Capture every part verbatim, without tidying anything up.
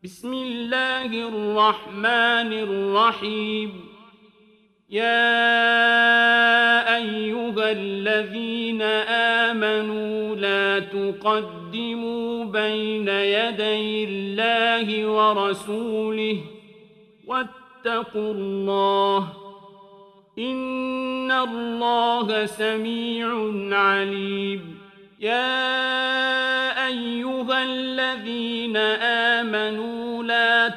بسم الله الرحمن الرحيم. يا أيها الذين آمنوا لا تقدموا بين يدي الله ورسوله واتقوا الله إن الله سميع عليم. يا أيها الذين آمنوا لا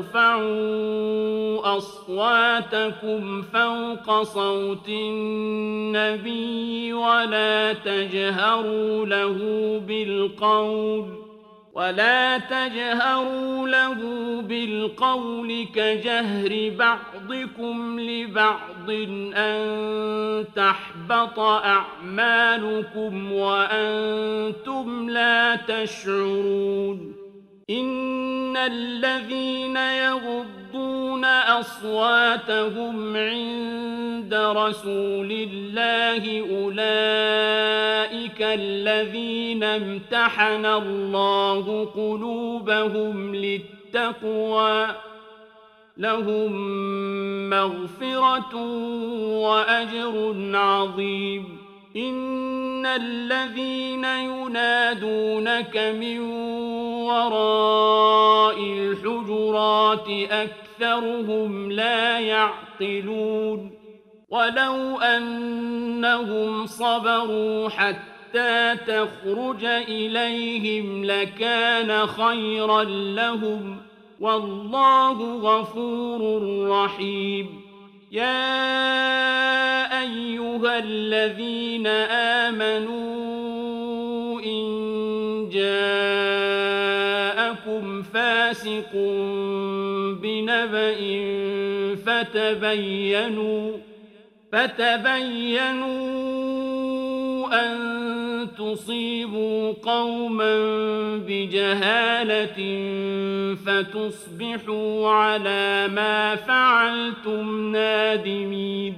ترفعوا أصواتكم فوق صوت النبي ولا تجهروا له بالقول ولا تجهروا له بالقول كجهر بعضكم لبعض أن تحبط أعمالكم وأنتم لا تشعرون. إن الذين يغضون أصواتهم عند رسول الله أولئك الذين امتحن الله قلوبهم للتقوى لهم مغفرة وأجر عظيم. إن الذين ينادونك من وراء الحجرات أكثرهم لا يعقلون. ولو أنهم صبروا حتى تخرج إليهم لكان خيرا لهم والله غفور رحيم. يا أيها الذين آمنوا إن جاءكم فاسق بنبأ فتبينوا فتبينوا أن تصيبوا قوما بجهالة فتصبحوا على ما فعلتم نادمين.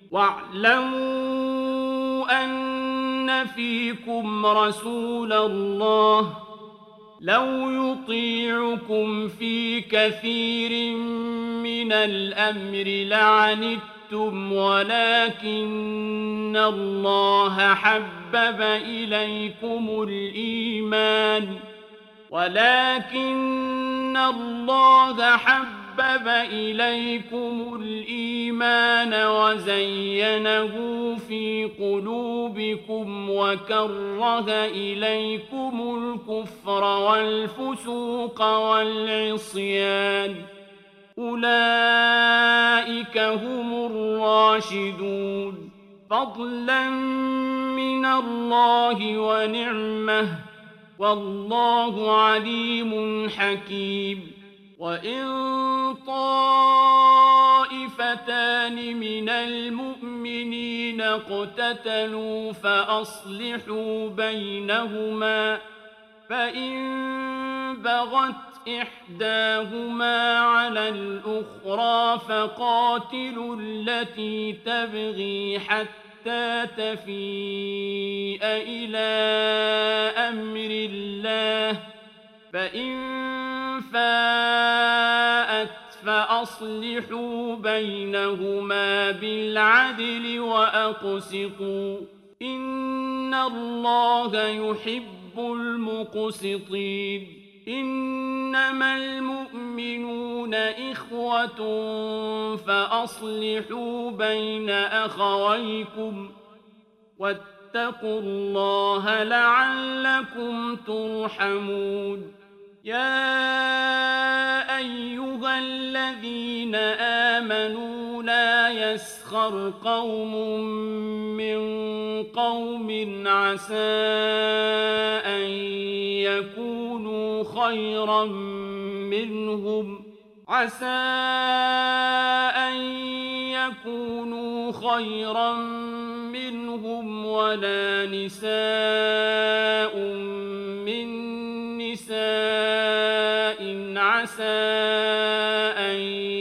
واعلموا أن فيكم رسول الله لو يطيعكم في كثير من الأمر لعنتم ولكن الله حبب إليكم الإيمان ولكن الله حبب إليكم الإيمان وزينه في قلوبكم وكره إليكم الكفر والفسوق والعصيان أولئك هم الراشدون فضلا من الله ونعمه والله عليم حكيم. وإن طائفتان من المؤمنين اقتتلوا فأصلحوا بينهما فإن بغت إحداهما على الأخرى فقاتلوا التي تبغي حتى تفيء إلى أمر الله فإن فاءت فأصلحوا بينهما بالعدل وأقسطوا إن الله يحب المقسطين. إنما المؤمنون إخوة فأصلحوا بين أخويكم واتقوا الله لعلكم ترحمون. يا أيها الذين آمنوا لا يسخر قوم من قوم عسى أن يكونوا خيرا منهم عسى أن يكونوا خيرا منهم ولا نساء من نساء عسى أن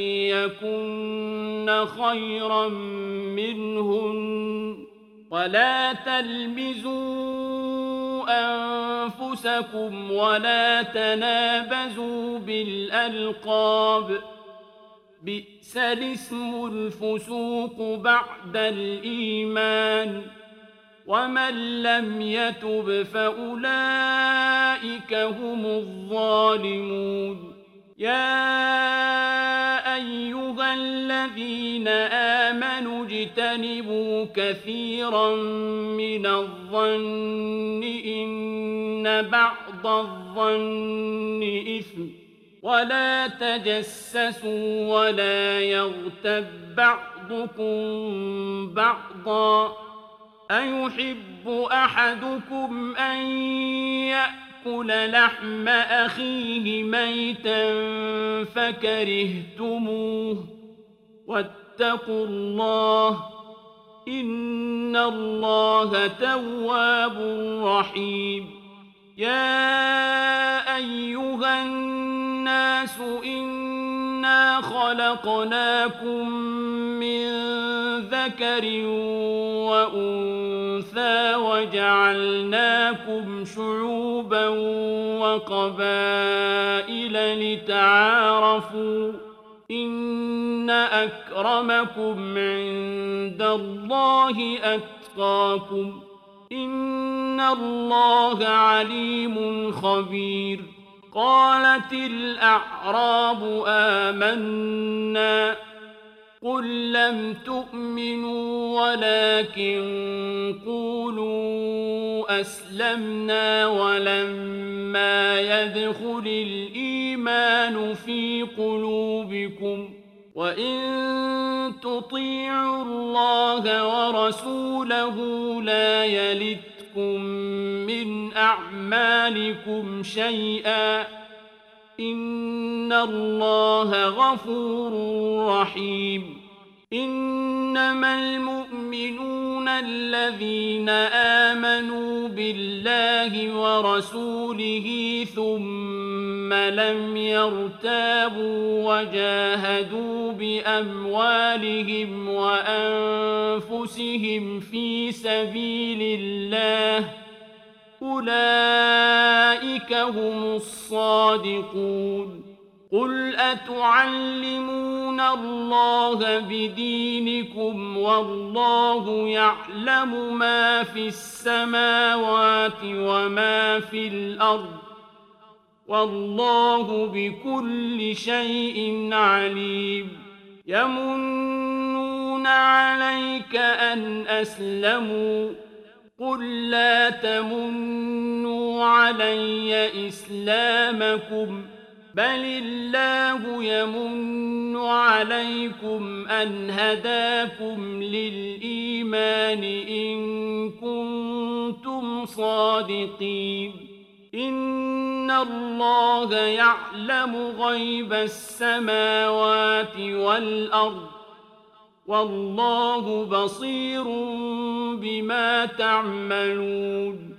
يكن خيرا منهن ولا تلمزوا أنفسكم ولا تنابزوا بالألقاب بئس الاسم الفسوق بعد الإيمان ومن لم يتب فأولئك هم الظالمون يا أيها الذين آمنوا اجتنبوا كثيرا من الظن إن بعض الظن إثم ولا تجسسوا ولا يغتب بعضكم بعضا أيحب أحدكم أن يأكل لحم أخيه ميتا فكرهتموه واتقوا الله إن الله تواب رحيم يا أيها الناس إنا خلقناكم من ذكر وأنثى وجعلناكم شعوبا وقبائل لتعارفوا إن أكرمكم عند الله أتقاكم إن الله عليم خبير قالت الأعراب آمنا قل لم تؤمنوا ولكن قولوا أسلمنا ولما يدخل الإيمان في قلوبكم وإن تطيعوا الله ورسوله لا يلتكم من أعمالكم شيئا إن الله غفور رحيم إنما المؤمنون الذين آمنوا بالله ورسوله ثم لم يرتابوا وجاهدوا بأموالهم وأنفسهم في سبيل الله أولئك هم الصادقون قل أتعلمون الله بدينكم والله يعلم ما في السماوات وما في الأرض والله بكل شيء عليم يمنون عليك أن أسلموا قل لا تمنوا علي إسلامكم بل الله يمن عليكم أن هداكم للإيمان إن كنتم صادقين إن الله يعلم غيب السماوات والأرض والله بصير بما تعملون